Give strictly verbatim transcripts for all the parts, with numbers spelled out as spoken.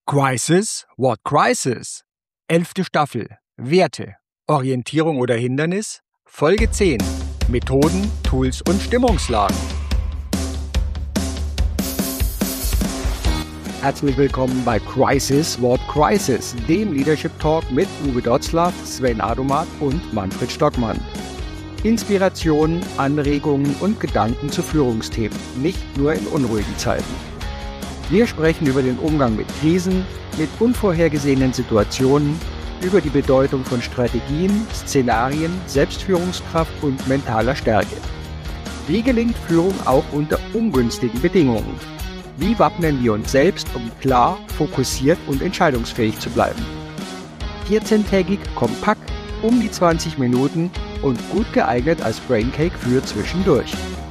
Crisis? What crisis? Elfte Staffel. Werte. Orientierung oder Hindernis? Folge zehn. Methoden, Tools und Stimmungslagen. Herzlich willkommen bei Crisis? What crisis? Dem Leadership Talk mit Uwe Dotzlaff, Sven Adomat und Manfred Stockmann. Inspirationen, Anregungen und Gedanken zu Führungsthemen, nicht nur in unruhigen Zeiten. Wir sprechen über den Umgang mit Krisen, mit unvorhergesehenen Situationen, über die Bedeutung von Strategien, Szenarien, Selbstführungskraft und mentaler Stärke. Wie gelingt Führung auch unter ungünstigen Bedingungen? Wie wappnen wir uns selbst, um klar, fokussiert und entscheidungsfähig zu bleiben? vierzehntägig, kompakt, um die zwanzig Minuten und gut geeignet als Braincake für zwischendurch.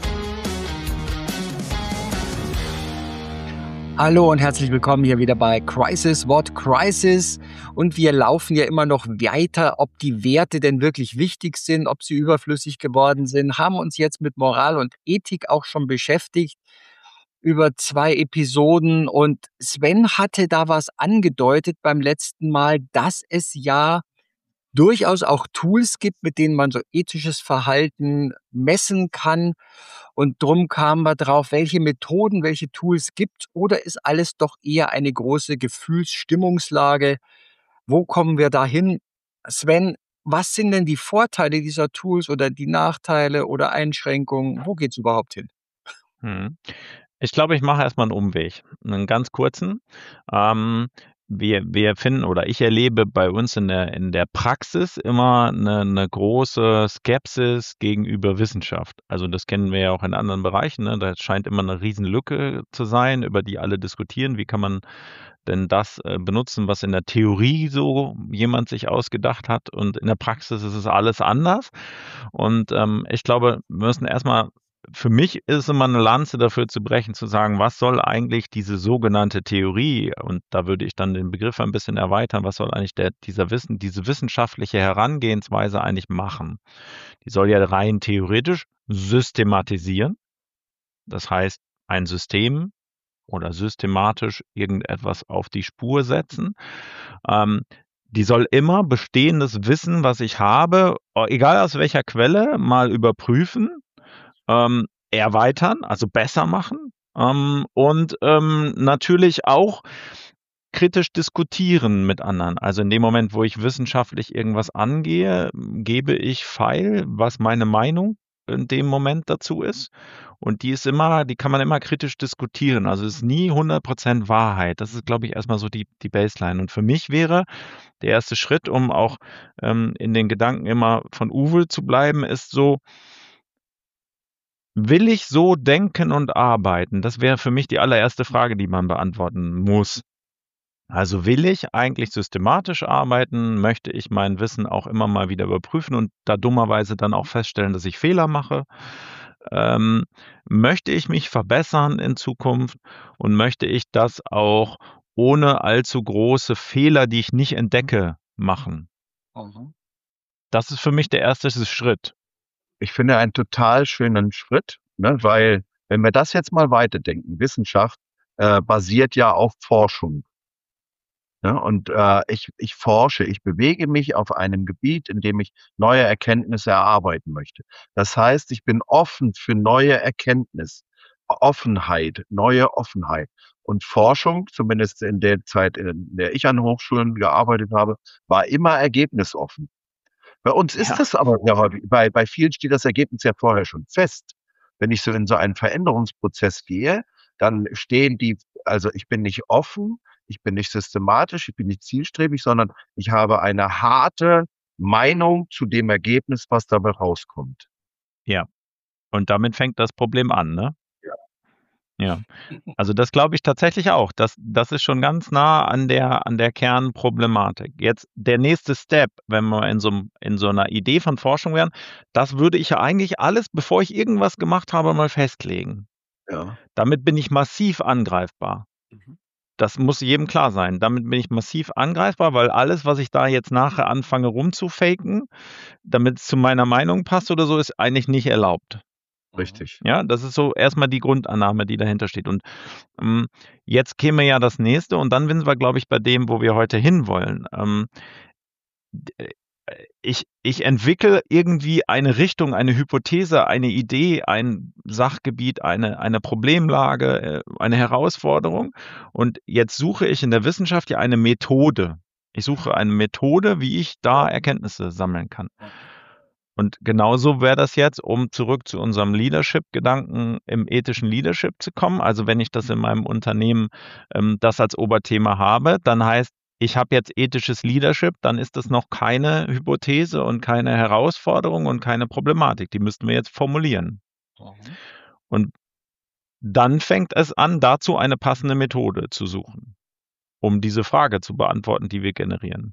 Hallo und herzlich willkommen hier wieder bei Crisis, What Crisis? Und wir laufen ja immer noch weiter, ob die Werte denn wirklich wichtig sind, ob sie überflüssig geworden sind, haben uns jetzt mit Moral und Ethik auch schon beschäftigt über zwei Episoden. Und Sven hatte da was angedeutet beim letzten Mal, dass es ja durchaus auch Tools gibt, mit denen man so ethisches Verhalten messen kann. Und drum kamen wir drauf, welche Methoden, welche Tools gibt, oder ist alles doch eher eine große Gefühlsstimmungslage? Wo kommen wir da hin? Sven, was sind denn die Vorteile dieser Tools oder die Nachteile oder Einschränkungen? Wo geht's überhaupt hin? Hm. Ich glaube, ich mache erstmal einen Umweg, einen ganz kurzen. Ähm, wir, wir finden oder ich erlebe bei uns in der, in der Praxis immer eine, eine große Skepsis gegenüber Wissenschaft. Also das kennen wir ja auch in anderen Bereichen. Ne? Da scheint immer eine Riesenlücke zu sein, über die alle diskutieren. Wie kann man denn das äh, benutzen, was in der Theorie so jemand sich ausgedacht hat, und in der Praxis ist es alles anders. Und ähm, ich glaube, wir müssen erstmal Für mich ist es immer eine Lanze dafür zu brechen, zu sagen, was soll eigentlich diese sogenannte Theorie, und da würde ich dann den Begriff ein bisschen erweitern, was soll eigentlich der, dieser Wissen, diese wissenschaftliche Herangehensweise eigentlich machen? Die soll ja rein theoretisch systematisieren. Das heißt, ein System oder systematisch irgendetwas auf die Spur setzen. Ähm, die soll immer bestehendes Wissen, was ich habe, egal aus welcher Quelle, mal überprüfen, ähm, erweitern, also besser machen, ähm, und ähm, natürlich auch kritisch diskutieren mit anderen. Also in dem Moment, wo ich wissenschaftlich irgendwas angehe, gebe ich feil, was meine Meinung in dem Moment dazu ist. Und die ist immer, die kann man immer kritisch diskutieren. Also es ist nie hundert Prozent Wahrheit. Das ist, glaube ich, erstmal so die, die Baseline. Und für mich wäre der erste Schritt, um auch ähm, in den Gedanken immer von Uwe zu bleiben, ist so: Will ich so denken und arbeiten? Das wäre für mich die allererste Frage, die man beantworten muss. Also will ich eigentlich systematisch arbeiten? Möchte ich mein Wissen auch immer mal wieder überprüfen und da dummerweise dann auch feststellen, dass ich Fehler mache? Ähm, möchte ich mich verbessern in Zukunft und möchte ich das auch ohne allzu große Fehler, die ich nicht entdecke, machen? Mhm. Das ist für mich der erste Schritt. Ich finde einen total schönen Schritt, ne, weil wenn wir das jetzt mal weiterdenken, Wissenschaft äh, basiert ja auf Forschung. Ne, und äh, ich, ich forsche, ich bewege mich auf einem Gebiet, in dem ich neue Erkenntnisse erarbeiten möchte. Das heißt, ich bin offen für neue Erkenntnis, Offenheit, neue Offenheit. Und Forschung, zumindest in der Zeit, in der ich an Hochschulen gearbeitet habe, war immer ergebnisoffen. Bei uns ist Ja. das aber ja häufig, bei, bei vielen steht das Ergebnis ja vorher schon fest. Wenn ich so in so einen Veränderungsprozess gehe, dann stehen die, also ich bin nicht offen, ich bin nicht systematisch, ich bin nicht zielstrebig, sondern ich habe eine harte Meinung zu dem Ergebnis, was dabei rauskommt. Ja. Und damit fängt das Problem an, ne? Ja. Ja. Also das glaube ich tatsächlich auch. Das, das ist schon ganz nah an der, an der Kernproblematik. Jetzt der nächste Step, wenn wir in so, einem- in so einer Idee von Forschung wären, das würde ich ja eigentlich alles, bevor ich irgendwas gemacht habe, mal festlegen. Ja. Damit bin ich massiv angreifbar. Mhm. Das muss jedem klar sein. Damit bin ich massiv angreifbar, weil alles, was ich da jetzt nachher anfange rumzufaken, damit es zu meiner Meinung passt oder so, ist eigentlich nicht erlaubt. Richtig. Ja, das ist so erstmal die Grundannahme, die dahinter steht. Und ähm, jetzt käme ja das nächste und dann sind wir, glaube ich, bei dem, wo wir heute hinwollen. Ähm, d- äh, ich, ich entwickle irgendwie eine Richtung, eine Hypothese, eine Idee, ein Sachgebiet, eine, eine Problemlage, äh, eine Herausforderung. Und jetzt suche ich in der Wissenschaft ja eine Methode. Ich suche eine Methode, wie ich da Erkenntnisse sammeln kann. Und genauso wäre das jetzt, um zurück zu unserem Leadership-Gedanken im ethischen Leadership zu kommen. Also wenn ich das in meinem Unternehmen ähm, das als Oberthema habe, dann heißt, ich habe jetzt ethisches Leadership, dann ist das noch keine Hypothese und keine Herausforderung und keine Problematik. Die müssten wir jetzt formulieren. Mhm. Und dann fängt es an, dazu eine passende Methode zu suchen, um diese Frage zu beantworten, die wir generieren.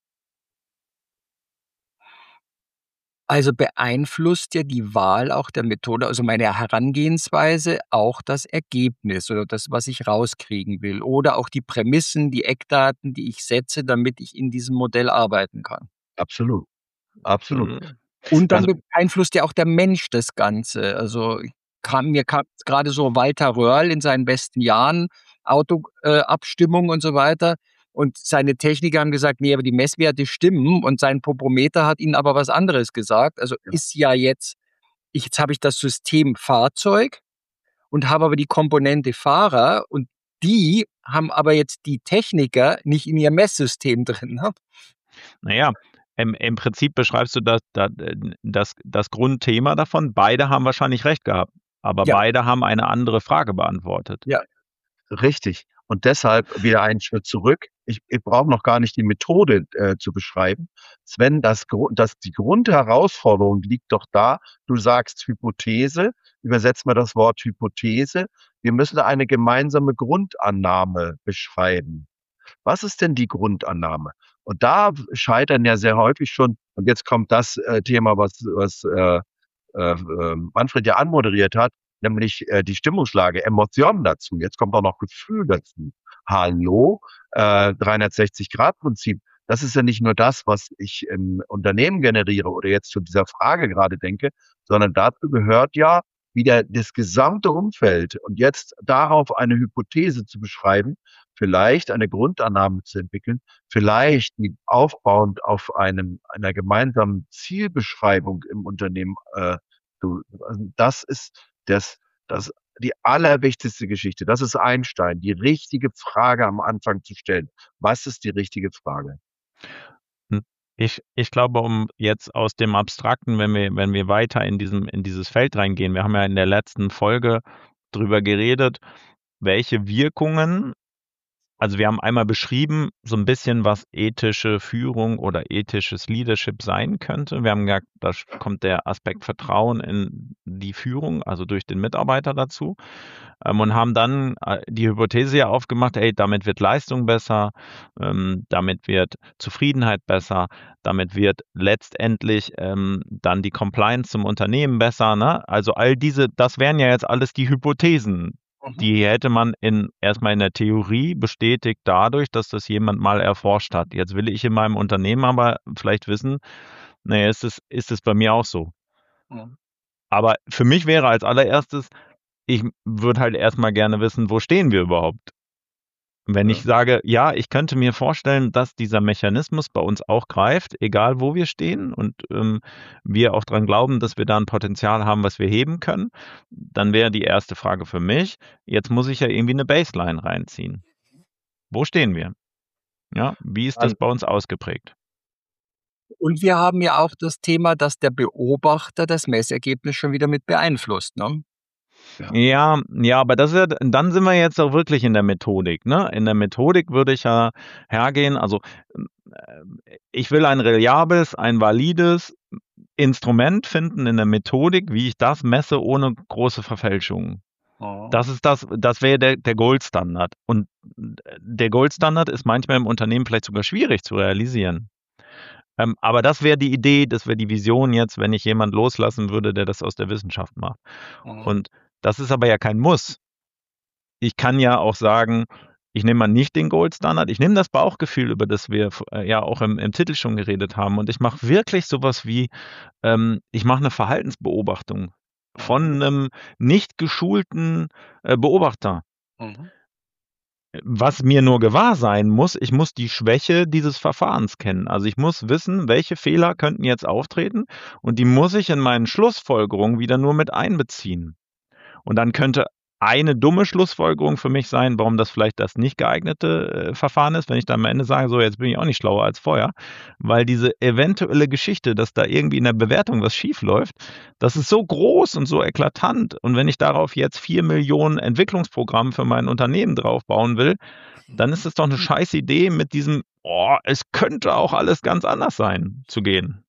Also beeinflusst ja die Wahl auch der Methode, also meine Herangehensweise, auch das Ergebnis oder das, was ich rauskriegen will oder auch die Prämissen, die Eckdaten, die ich setze, damit ich in diesem Modell arbeiten kann. Absolut. Absolut. Mhm. Und dann Also, beeinflusst ja auch der Mensch das Ganze. Also ich kam, mir kam gerade so Walter Röhrl in seinen besten Jahren, Autoabstimmung äh, Abstimmung und so weiter. Und seine Techniker haben gesagt, nee, aber die Messwerte stimmen. Und sein Popometer hat ihnen aber was anderes gesagt. Also Ja. ist ja jetzt, ich, jetzt habe ich das System Fahrzeug und habe aber die Komponente Fahrer und die haben aber jetzt die Techniker nicht in ihr Messsystem drin. Ne? naja, im, im Prinzip beschreibst du das, das, das, das Grundthema davon. Beide haben wahrscheinlich recht gehabt, aber Ja, beide haben eine andere Frage beantwortet. ja, Richtig. Und deshalb wieder einen Schritt zurück. Ich, ich brauche noch gar nicht die Methode äh, zu beschreiben. Sven, das, Gru- das, die Grundherausforderung liegt doch da. Du sagst Hypothese, übersetzt mal das Wort Hypothese. Wir müssen eine gemeinsame Grundannahme beschreiben. Was ist denn die Grundannahme? Und da scheitern ja sehr häufig schon, und jetzt kommt das äh, Thema, was, was äh, äh, äh, Manfred ja anmoderiert hat, nämlich äh, die Stimmungslage, Emotionen dazu. Jetzt kommt auch noch Gefühl dazu. Hallo, äh, dreihundertsechzig-Grad-Prinzip. Das ist ja nicht nur das, was ich im Unternehmen generiere oder jetzt zu dieser Frage gerade denke, sondern dazu gehört ja wieder das gesamte Umfeld und jetzt darauf eine Hypothese zu beschreiben, vielleicht eine Grundannahme zu entwickeln, vielleicht mit aufbauend auf einem einer gemeinsamen Zielbeschreibung im Unternehmen äh, Du, also das ist das, das, die allerwichtigste Geschichte. Das ist Einstein, die richtige Frage am Anfang zu stellen. Was ist die richtige Frage? Hm. Ich, ich glaube, um jetzt aus dem Abstrakten, wenn wir, wenn wir weiter in diesem, in dieses Feld reingehen, wir haben ja in der letzten Folge drüber geredet, welche Wirkungen. Also wir haben einmal beschrieben, so ein bisschen, was ethische Führung oder ethisches Leadership sein könnte. Wir haben gesagt, da kommt der Aspekt Vertrauen in die Führung, also durch den Mitarbeiter dazu. Ähm, und haben dann äh, die Hypothese ja aufgemacht, ey, damit wird Leistung besser, ähm, damit wird Zufriedenheit besser, damit wird letztendlich ähm, dann die Compliance zum Unternehmen besser. Ne? Also all diese, das wären ja jetzt alles die Hypothesen. Mhm. Die hätte man in, erstmal in der Theorie bestätigt dadurch, dass das jemand mal erforscht hat. Jetzt will ich in meinem Unternehmen aber vielleicht wissen, naja, ist es, ist es bei mir auch so. Mhm. Aber für mich wäre als allererstes, ich würde halt erstmal gerne wissen, wo stehen wir überhaupt? Wenn Ja. ich sage, ja, ich könnte mir vorstellen, dass dieser Mechanismus bei uns auch greift, egal wo wir stehen und ähm, wir auch dran glauben, dass wir da ein Potenzial haben, was wir heben können, dann wäre die erste Frage für mich, jetzt muss ich ja irgendwie eine Baseline reinziehen. Wo stehen wir? Ja, wie ist das An- bei uns ausgeprägt? Und wir haben ja auch das Thema, dass der Beobachter das Messergebnis schon wieder mit beeinflusst, ne? Ja. Ja, ja, aber das ist ja, dann sind wir jetzt auch wirklich in der Methodik, ne? In der Methodik würde ich ja hergehen, also äh, ich will ein reliables, ein valides Instrument finden in der Methodik, wie ich das messe ohne große Verfälschungen. Das ist das, das wäre der, der Goldstandard. Und der Goldstandard ist manchmal im Unternehmen vielleicht sogar schwierig zu realisieren. Ähm, aber das wäre die Idee, das wäre die Vision jetzt, wenn ich jemand loslassen würde, der das aus der Wissenschaft macht. Mhm. Und das ist aber ja kein Muss. Ich kann ja auch sagen, ich nehme mal nicht den Goldstandard, ich nehme das Bauchgefühl, über das wir äh, ja auch im, im Titel schon geredet haben, und ich mache wirklich sowas wie, ähm, ich mache eine Verhaltensbeobachtung. von einem nicht geschulten äh, Beobachter. Mhm. Was mir nur gewahr sein muss, ich muss die Schwäche dieses Verfahrens kennen. Also ich muss wissen, welche Fehler könnten jetzt auftreten und die muss ich in meinen Schlussfolgerungen wieder nur mit einbeziehen. Und dann könnte eine dumme Schlussfolgerung für mich sein, warum das vielleicht das nicht geeignete äh, Verfahren ist, wenn ich dann am Ende sage, so jetzt bin ich auch nicht schlauer als vorher, weil diese eventuelle Geschichte, dass da irgendwie in der Bewertung was schief läuft, das ist so groß und so eklatant. Und wenn ich darauf jetzt vier Millionen Entwicklungsprogramme für mein Unternehmen draufbauen will, dann ist es doch eine scheiß Idee, mit diesem, oh, es könnte auch alles ganz anders sein, zu gehen.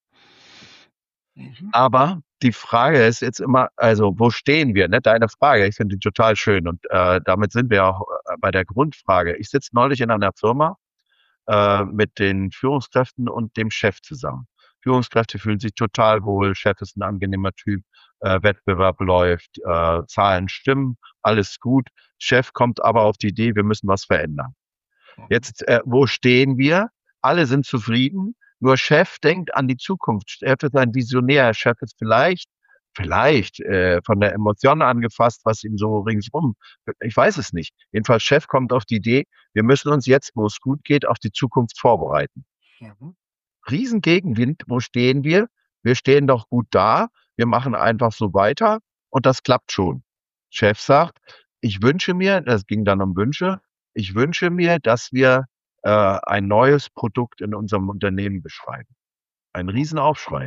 Aber die Frage ist jetzt immer, also wo stehen wir? Ne? Deine Frage, ich finde die total schön und äh, damit sind wir auch äh, bei der Grundfrage. Ich sitze neulich in einer Firma äh, mit den Führungskräften und dem Chef zusammen. Führungskräfte fühlen sich total wohl, Chef ist ein angenehmer Typ, äh, Wettbewerb läuft, äh, Zahlen stimmen, alles gut. Chef kommt aber auf die Idee, wir müssen was verändern. Jetzt, äh, wo stehen wir? Alle sind zufrieden. Nur Chef denkt an die Zukunft. Chef ist ein Visionär. Chef ist vielleicht, vielleicht äh, von der Emotion angefasst, was ihm so ringsrum. Ich weiß es nicht. Jedenfalls Chef kommt auf die Idee, wir müssen uns jetzt, wo es gut geht, auf die Zukunft vorbereiten. Mhm. Riesengegenwind. Wo stehen wir? Wir stehen doch gut da. Wir machen einfach so weiter und das klappt schon. Chef sagt, ich wünsche mir, das ging dann um Wünsche, ich wünsche mir, dass wir äh, ein neues Produkt in unserem Unternehmen beschreiben. Ein Riesenaufschrei.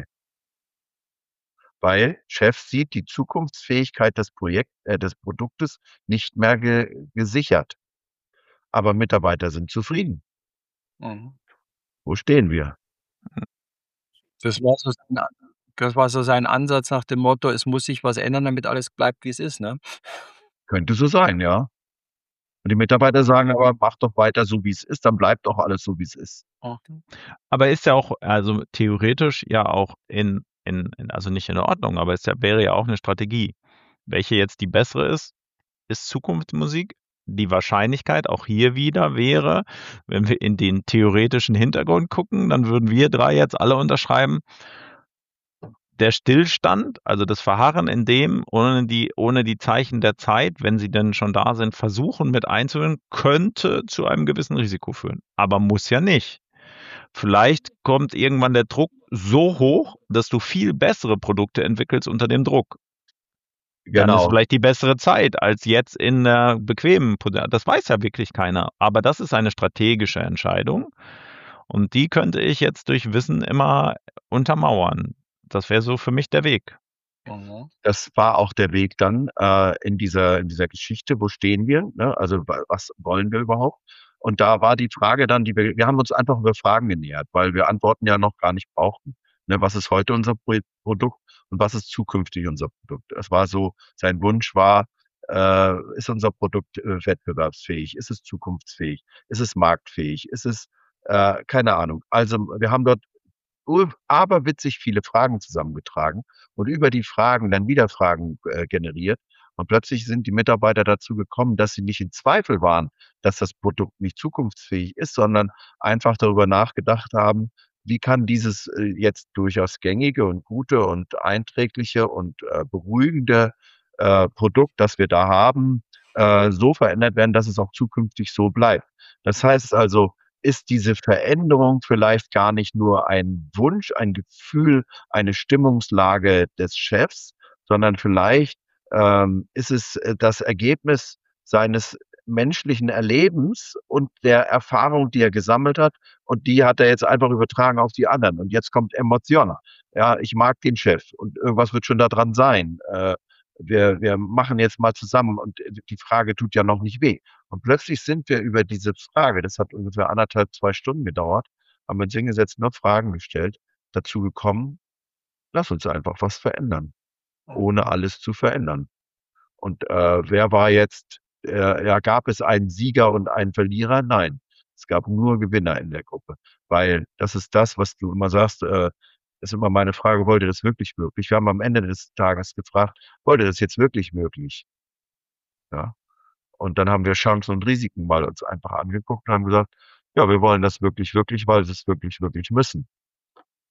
Weil Chef sieht die Zukunftsfähigkeit des Projekt, äh, des Produktes nicht mehr ge gesichert. Aber Mitarbeiter sind zufrieden. Mhm. Wo stehen wir? Das war so sein A das war so sein Ansatz nach dem Motto: „Es muss sich was ändern, damit alles bleibt, wie es ist“, ne? Könnte so sein, ja. Und die Mitarbeiter sagen aber, mach doch weiter so, wie es ist, dann bleibt doch alles so, wie es ist. Mhm. Aber ist ja auch, also theoretisch ja auch in, in, in also nicht in Ordnung, aber es ja, wäre ja auch eine Strategie. Welche jetzt die bessere ist, ist Zukunftsmusik. Die Wahrscheinlichkeit auch hier wieder wäre, wenn wir in den theoretischen Hintergrund gucken, dann würden wir drei jetzt alle unterschreiben, der Stillstand, also das Verharren in dem, ohne die, ohne die Zeichen der Zeit, wenn sie denn schon da sind, versuchen mit einzuhören, könnte zu einem gewissen Risiko führen. Aber muss ja nicht. Vielleicht kommt irgendwann der Druck so hoch, dass du viel bessere Produkte entwickelst unter dem Druck. Dann ist Genau. vielleicht die bessere Zeit als jetzt in der bequemen Position. Das weiß ja wirklich keiner. Aber das ist eine strategische Entscheidung. Und die könnte ich jetzt durch Wissen immer untermauern. Das wäre so für mich der Weg. Mhm. Das war auch der Weg dann äh, in dieser in dieser Geschichte. Wo stehen wir? Ne? Also wa- was wollen wir überhaupt? Und da war die Frage dann, die wir, wir haben uns einfach über Fragen genähert, weil wir Antworten ja noch gar nicht brauchten. Ne? Was ist heute unser Pro Produkt und was ist zukünftig unser Produkt? Es war so, sein Wunsch war, äh, ist unser Produkt äh, wettbewerbsfähig? Ist es zukunftsfähig? Ist es marktfähig? Ist es, äh, keine Ahnung. Also wir haben dort ur- aberwitzig viele Fragen zusammengetragen und über die Fragen dann wieder Fragen äh, generiert. Und plötzlich sind die Mitarbeiter dazu gekommen, dass sie nicht in Zweifel waren, dass das Produkt nicht zukunftsfähig ist, sondern einfach darüber nachgedacht haben, wie kann dieses äh, jetzt durchaus gängige und gute und einträgliche und äh, beruhigende äh, Produkt, das wir da haben, äh, so verändert werden, dass es auch zukünftig so bleibt. Das heißt also, ist diese Veränderung vielleicht gar nicht nur ein Wunsch, ein Gefühl, eine Stimmungslage des Chefs, sondern vielleicht ähm, ist es äh, das Ergebnis seines menschlichen Erlebens und der Erfahrung, die er gesammelt hat. Und die hat er jetzt einfach übertragen auf die anderen. Und jetzt kommt Emotion. Ja, ich mag den Chef und irgendwas wird schon da dran sein. Äh, wir, wir machen jetzt mal zusammen und die Frage tut ja noch nicht weh. Und plötzlich sind wir über diese Frage, das hat ungefähr anderthalb, zwei Stunden gedauert, haben wir uns hingesetzt, nur Fragen gestellt, dazu gekommen, lass uns einfach was verändern, ohne alles zu verändern. Und äh, wer war jetzt, äh, ja, gab es einen Sieger und einen Verlierer? Nein, es gab nur Gewinner in der Gruppe, weil das ist das, was du immer sagst, äh, ist immer meine Frage, wollt ihr das wirklich möglich? Wir haben am Ende des Tages gefragt, wollt ihr das jetzt wirklich möglich? Ja. Und dann haben wir Chancen und Risiken mal uns einfach angeguckt und haben gesagt, ja, wir wollen das wirklich, wirklich, weil sie es wirklich, wirklich müssen.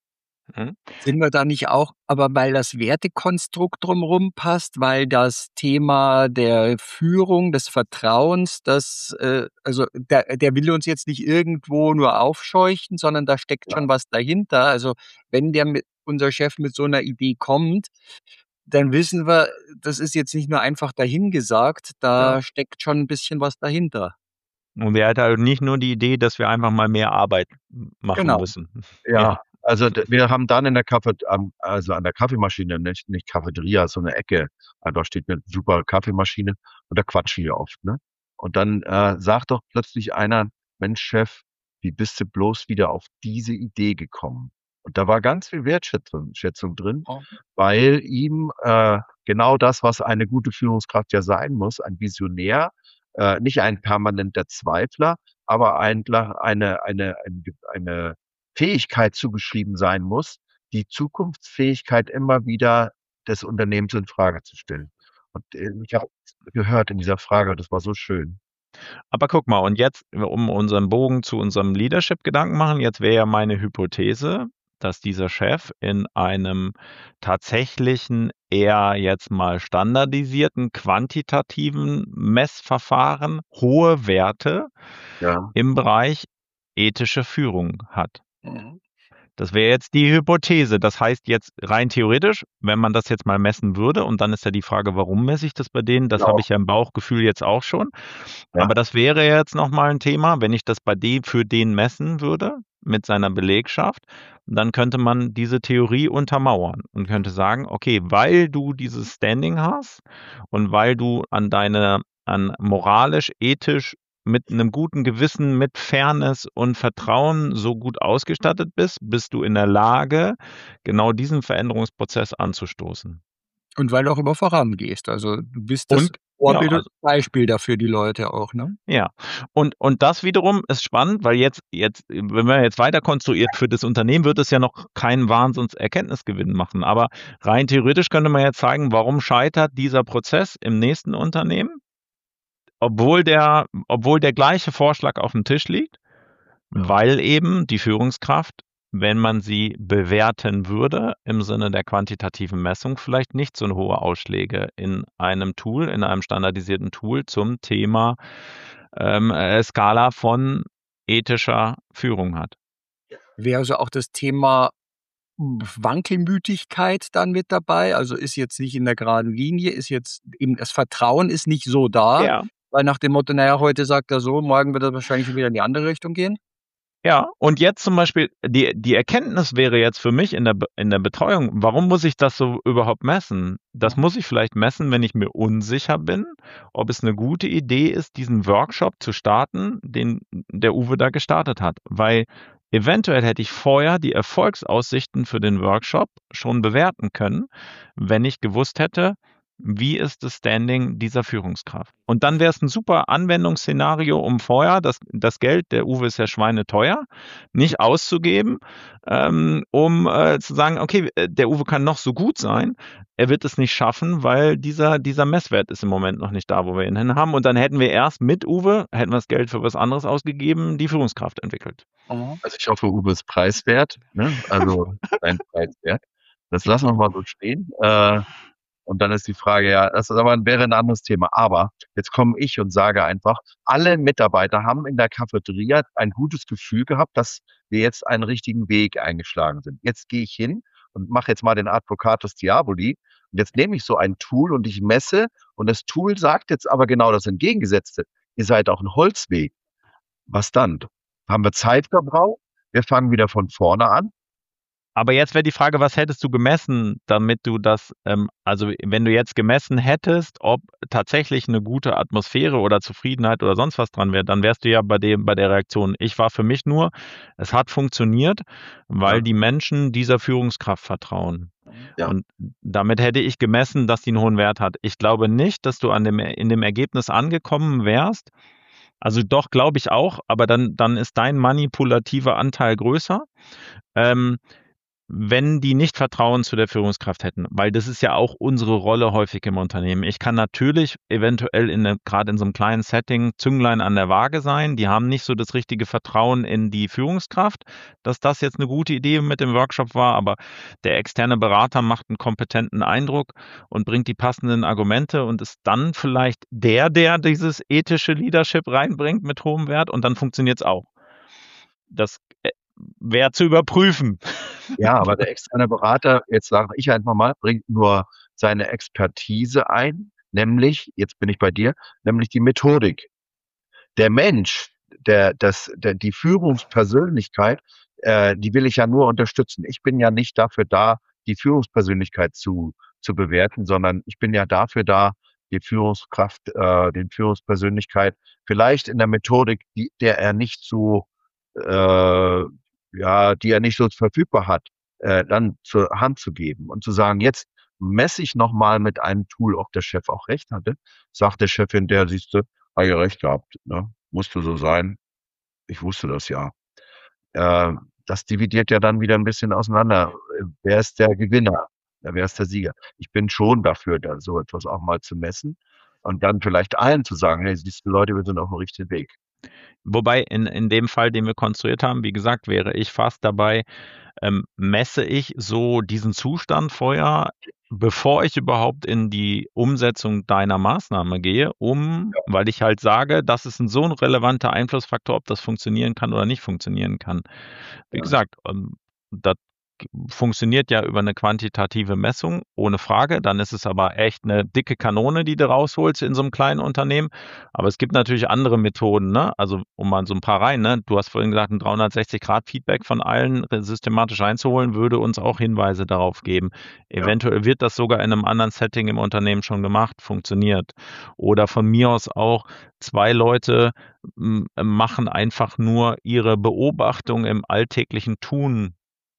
Mhm. Sind wir da nicht auch, aber weil das Wertekonstrukt drumherum passt, weil das Thema der Führung, des Vertrauens, das, äh, also der, der will uns jetzt nicht irgendwo nur aufscheuchen, sondern da steckt Ja, schon was dahinter. Also wenn der mit, unser Chef mit so einer Idee kommt, dann wissen wir, das ist jetzt nicht nur einfach dahingesagt, ja, da steckt schon ein bisschen was dahinter. Und er hat halt nicht nur die Idee, dass wir einfach mal mehr Arbeit m machen Genau. müssen. Ja. ja. Also d- wir haben dann in der Kaffee, am- also an der Kaffeemaschine, nicht, nicht Cafeteria, so eine Ecke. äh, Da steht eine super Kaffeemaschine und da quatschen wir oft, ne? Und dann äh, sagt doch plötzlich einer, Mensch, Chef, wie bist du bloß wieder auf diese Idee gekommen? Und da war ganz viel Wertschätzung Schätzung drin, weil ihm äh, genau das, was eine gute Führungskraft ja sein muss, ein Visionär, äh, nicht ein permanenter Zweifler, aber ein, eine, eine, eine, eine Fähigkeit zugeschrieben sein muss, die Zukunftsfähigkeit immer wieder des Unternehmens in Frage zu stellen. Und äh, ich habe gehört in dieser Frage, das war so schön. Aber guck mal, und jetzt, um unseren Bogen zu unserem Leadership-Gedanken machen, jetzt wäre ja meine Hypothese, dass dieser Chef in einem tatsächlichen, eher jetzt mal standardisierten, quantitativen Messverfahren hohe Werte Ja, im Bereich ethische Führung hat. Mhm. Das wäre jetzt die Hypothese. Das heißt jetzt rein theoretisch, wenn man das jetzt mal messen würde, und dann ist ja die Frage, warum messe ich das bei denen? Das habe genau. ich ja im Bauchgefühl jetzt auch schon. Ja, Aber das wäre jetzt nochmal ein Thema, wenn ich das bei dem für den messen würde, mit seiner Belegschaft, dann könnte man diese Theorie untermauern und könnte sagen, okay, weil du dieses Standing hast und weil du an deine, an moralisch, ethisch, mit einem guten Gewissen, mit Fairness und Vertrauen so gut ausgestattet bist, bist du in der Lage, genau diesen Veränderungsprozess anzustoßen. Und weil du auch immer vorangehst. Also, du bist das Und ja, Vorbild und also Beispiel dafür die Leute auch, ne? Ja, und und das wiederum ist spannend, weil jetzt jetzt wenn man jetzt weiter konstruiert für das Unternehmen, wird es ja noch keinen Wahnsinnserkenntnisgewinn machen. Aber rein theoretisch könnte man jetzt zeigen, warum scheitert dieser Prozess im nächsten Unternehmen, obwohl der obwohl der gleiche Vorschlag auf dem Tisch liegt, ja. weil eben die Führungskraft, wenn man sie bewerten würde im Sinne der quantitativen Messung, vielleicht nicht so hohe Ausschläge in einem Tool, in einem standardisierten Tool zum Thema ähm, äh, Skala von ethischer Führung hat. Wäre also auch das Thema hm, Wankelmütigkeit dann mit dabei? Also, ist jetzt nicht in der geraden Linie, ist jetzt eben das Vertrauen ist nicht so da, Ja. weil nach dem Motto: „Na ja, heute sagt er so, morgen wird er wahrscheinlich schon wieder in die andere Richtung gehen?“ Ja, und jetzt zum Beispiel, die, die Erkenntnis wäre jetzt für mich in der, Be- in der Betreuung, warum muss ich das so überhaupt messen? Das muss ich vielleicht messen, wenn ich mir unsicher bin, ob es eine gute Idee ist, diesen Workshop zu starten, den der Uwe da gestartet hat. Weil eventuell hätte ich vorher die Erfolgsaussichten für den Workshop schon bewerten können, wenn ich gewusst hätte, wie ist das Standing dieser Führungskraft? Und dann wäre es ein super Anwendungsszenario, um vorher das, das Geld, der Uwe ist ja schweineteuer, nicht auszugeben, ähm, um äh, zu sagen, okay, äh, der Uwe kann noch so gut sein, er wird es nicht schaffen, weil dieser, dieser Messwert ist im Moment noch nicht da, wo wir ihn hin haben. Und dann hätten wir erst mit Uwe, hätten wir das Geld für was anderes ausgegeben, die Führungskraft entwickelt. Mhm. Also ich hoffe, Uwe ist preiswert, ne? Also sein Preiswert. Das lassen wir mal so stehen. Äh, und dann ist die Frage, ja, das ist aber wäre ein anderes Thema. Aber jetzt komme ich und sage einfach, alle Mitarbeiter haben in der Cafeteria ein gutes Gefühl gehabt, dass wir jetzt einen richtigen Weg eingeschlagen sind. Jetzt gehe ich hin und mache jetzt mal den Advocatus Diaboli. Und jetzt nehme ich so ein Tool und ich messe und das Tool sagt jetzt aber genau das Entgegengesetzte. Ihr seid auch ein Holzweg. Was dann? Haben wir Zeit verbraucht? Wir fangen wieder von vorne an. Aber jetzt wäre die Frage, was hättest du gemessen, damit du das, ähm, also wenn du jetzt gemessen hättest, ob tatsächlich eine gute Atmosphäre oder Zufriedenheit oder sonst was dran wäre, dann wärst du ja bei dem, bei der Reaktion. Ich war für mich nur, es hat funktioniert, weil Ja, die Menschen dieser Führungskraft vertrauen. ja, Und damit hätte ich gemessen, dass die einen hohen Wert hat. Ich glaube nicht, dass du an dem, in dem Ergebnis angekommen wärst. Also doch, glaube ich auch, aber dann, dann ist dein manipulativer Anteil größer. Ähm, wenn die nicht Vertrauen zu der Führungskraft hätten, weil das ist ja auch unsere Rolle häufig im Unternehmen. Ich kann natürlich eventuell in der, gerade in so einem kleinen Setting Zünglein an der Waage sein. Die haben nicht so das richtige Vertrauen in die Führungskraft, dass das jetzt eine gute Idee mit dem Workshop war, aber der externe Berater macht einen kompetenten Eindruck und bringt die passenden Argumente und ist dann vielleicht der, der dieses ethische Leadership reinbringt mit hohem Wert und dann funktioniert es auch. Das wäre zu überprüfen. Ja, aber der externe Berater, jetzt sage ich einfach mal, bringt nur seine Expertise ein, nämlich, jetzt bin ich bei dir, nämlich die Methodik. Der Mensch, der, das, der, die Führungspersönlichkeit, äh, die will ich ja nur unterstützen. Ich bin ja nicht dafür da, die Führungspersönlichkeit zu, zu bewerten, sondern ich bin ja dafür da, die Führungskraft, äh, die Führungspersönlichkeit vielleicht in der Methodik, die, der er nicht so äh, ja, die er nicht so verfügbar hat, äh, dann zur Hand zu geben und zu sagen, jetzt messe ich nochmal mit einem Tool, ob der Chef auch recht hatte. Sagt der Chefin, der siehst du, habe ich recht gehabt, ne? Musste so sein. Ich wusste das ja. Äh, das dividiert ja dann wieder ein bisschen auseinander. Wer ist der Gewinner? Ja, wer ist der Sieger? Ich bin schon dafür, da so etwas auch mal zu messen und dann vielleicht allen zu sagen, hey, siehst du Leute, wir sind auf dem richtigen Weg. Wobei in, in dem Fall, den wir konstruiert haben, wie gesagt, wäre ich fast dabei, ähm, messe ich so diesen Zustand vorher, bevor ich überhaupt in die Umsetzung deiner Maßnahme gehe, um, ja. weil ich halt sage, das ist ein so ein relevanter Einflussfaktor, ob das funktionieren kann oder nicht funktionieren kann. Wie ja. gesagt, ähm, das funktioniert ja über eine quantitative Messung, ohne Frage. Dann ist es aber echt eine dicke Kanone, die du rausholst in so einem kleinen Unternehmen. Aber es gibt natürlich andere Methoden, ne? Also um mal so ein paar rein, ne? Du hast vorhin gesagt, ein dreihundertsechzig Grad Feedback von allen systematisch einzuholen, würde uns auch Hinweise darauf geben. Ja. Eventuell wird das sogar in einem anderen Setting im Unternehmen schon gemacht, funktioniert. Oder von mir aus auch zwei Leute m- machen einfach nur ihre Beobachtung im alltäglichen Tun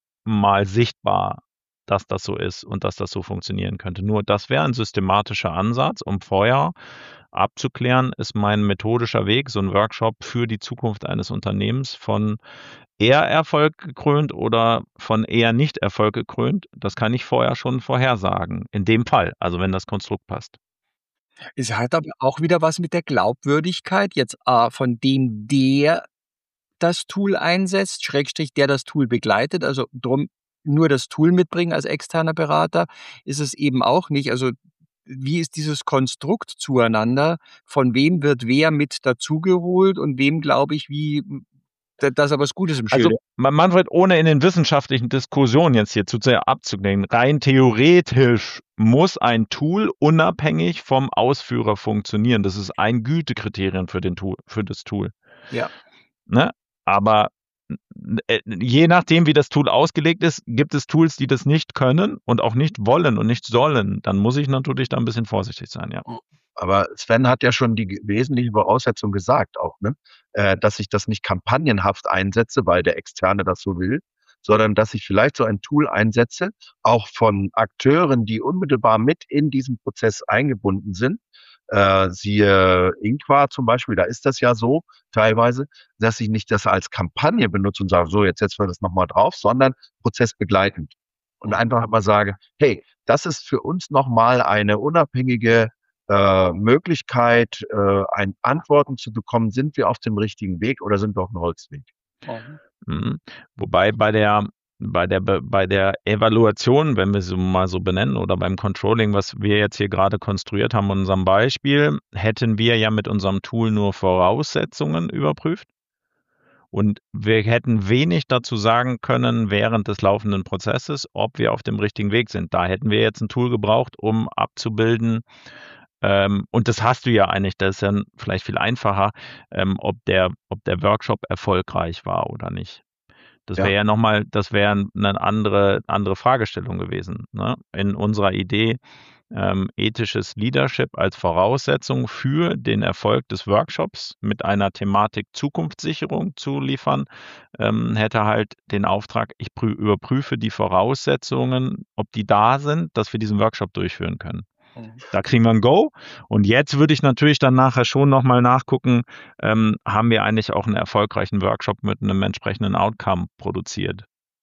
mal sichtbar, dass das so ist und dass das so funktionieren könnte. Nur das wäre ein systematischer Ansatz, um vorher abzuklären, ist mein methodischer Weg, so ein Workshop für die Zukunft eines Unternehmens von eher Erfolg gekrönt oder von eher nicht Erfolg gekrönt. Das kann ich vorher schon vorhersagen, in dem Fall, also wenn das Konstrukt passt. Es hat aber auch wieder was mit der Glaubwürdigkeit jetzt äh, von dem, der das Tool einsetzt, Schrägstrich, der das Tool begleitet, also drum nur das Tool mitbringen als externer Berater, ist es eben auch nicht. Also wie ist dieses Konstrukt zueinander? Von wem wird wer mit dazugeholt und wem glaube ich, wie, dass er was Gutes im Schilde? Also Manfred, ohne in den wissenschaftlichen Diskussionen jetzt hier zu sehr abzugehen, rein theoretisch muss ein Tool unabhängig vom Ausführer funktionieren. Das ist ein Gütekriterium für, den Tool, für das Tool. Ja. Ne? Aber je nachdem, wie das Tool ausgelegt ist, gibt es Tools, die das nicht können und auch nicht wollen und nicht sollen. Dann muss ich natürlich da ein bisschen vorsichtig sein, ja. Aber Sven hat ja schon die wesentliche Voraussetzung gesagt auch, ne? Äh, dass ich das nicht kampagnenhaft einsetze, weil der Externe das so will, sondern dass ich vielleicht so ein Tool einsetze, auch von Akteuren, die unmittelbar mit in diesen Prozess eingebunden sind. Äh, siehe Inqua zum Beispiel, da ist das ja so teilweise, dass ich nicht das als Kampagne benutze und sage, so, jetzt setzen wir das nochmal drauf, sondern prozessbegleitend. Und einfach mal sage, hey, das ist für uns nochmal eine unabhängige äh, Möglichkeit, äh, ein Antworten zu bekommen, sind wir auf dem richtigen Weg oder sind wir auf dem Holzweg? Mhm. Wobei bei der bei der bei der Evaluation, wenn wir sie mal so benennen, oder beim Controlling, was wir jetzt hier gerade konstruiert haben in unserem Beispiel, hätten wir ja mit unserem Tool nur Voraussetzungen überprüft. Und wir hätten wenig dazu sagen können während des laufenden Prozesses, ob wir auf dem richtigen Weg sind. Da hätten wir jetzt ein Tool gebraucht, um abzubilden, ähm, und das hast du ja eigentlich, das ist ja vielleicht viel einfacher, ähm, ob der, ob der Workshop erfolgreich war oder nicht. Das wäre ja, ja nochmal, das wäre eine andere, andere Fragestellung gewesen, ne? In unserer Idee, ähm, ethisches Leadership als Voraussetzung für den Erfolg des Workshops mit einer Thematik Zukunftssicherung zu liefern, ähm, hätte halt den Auftrag, ich prü- überprüfe die Voraussetzungen, ob die da sind, dass wir diesen Workshop durchführen können. Da kriegen wir ein Go. Und jetzt würde ich natürlich dann nachher schon nochmal nachgucken, ähm, haben wir eigentlich auch einen erfolgreichen Workshop mit einem entsprechenden Outcome produziert.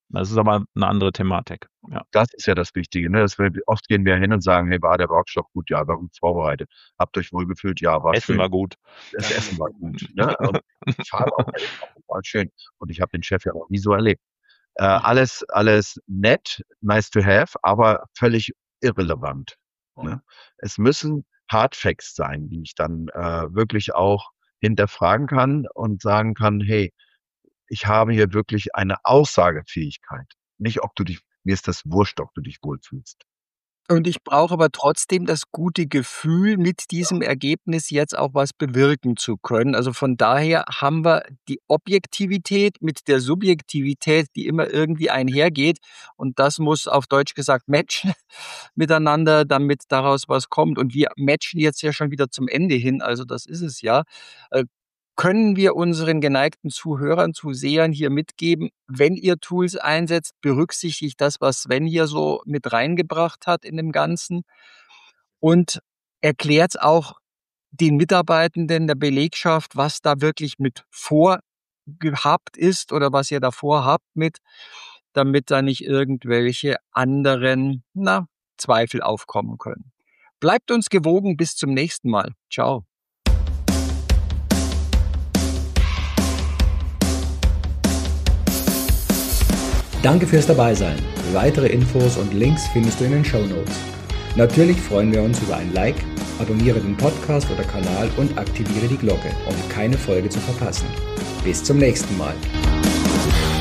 Das ist aber eine andere Thematik. Ja. Das ist ja das Wichtige. Ne? Das wir, oft gehen wir hin und sagen, hey, war der Workshop gut? Ja, war gut vorbereitet. Habt euch wohl gefühlt? Ja, war Essen schön. war gut. Das Essen war gut. Ne? Und ich fahre auch, war schön. Und ich habe den Chef ja noch nie so erlebt. Äh, alles, alles nett, nice to have, aber völlig irrelevant. Ne? Es müssen Hard Facts sein, die ich dann äh, wirklich auch hinterfragen kann und sagen kann, hey, ich habe hier wirklich eine Aussagefähigkeit. Nicht, ob du dich, mir ist das wurscht, ob du dich wohlfühlst. Und ich brauche aber trotzdem das gute Gefühl, mit diesem Ergebnis jetzt auch was bewirken zu können. Also von daher haben wir die Objektivität mit der Subjektivität, die immer irgendwie einhergeht. Und das muss auf Deutsch gesagt matchen miteinander, damit daraus was kommt. Und wir matchen jetzt ja schon wieder zum Ende hin. Also das ist es ja. Äh, Können wir unseren geneigten Zuhörern, Zusehern hier mitgeben, wenn ihr Tools einsetzt, berücksichtigt das, was Sven hier so mit reingebracht hat in dem Ganzen und erklärt auch den Mitarbeitenden der Belegschaft, was da wirklich mit vorgehabt ist oder was ihr davor habt mit, damit da nicht irgendwelche anderen, na, Zweifel aufkommen können. Bleibt uns gewogen, bis zum nächsten Mal. Ciao. Danke fürs Dabeisein. Weitere Infos und Links findest du in den Shownotes. Natürlich freuen wir uns über ein Like, abonniere den Podcast oder Kanal und aktiviere die Glocke, um keine Folge zu verpassen. Bis zum nächsten Mal.